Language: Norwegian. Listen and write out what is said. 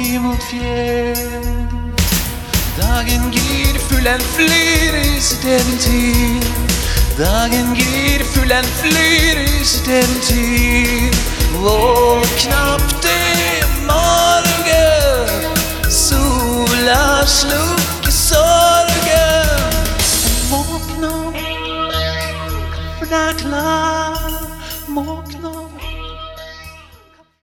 mot fjell. Dagen gir fuglen flyr i sitt eventyr. Dagen gir fuglen flyr i sitt eventyr. Våkna opp til morgen, sola slukker sorgen. Våkna opp, for det er klar. Våkna opp,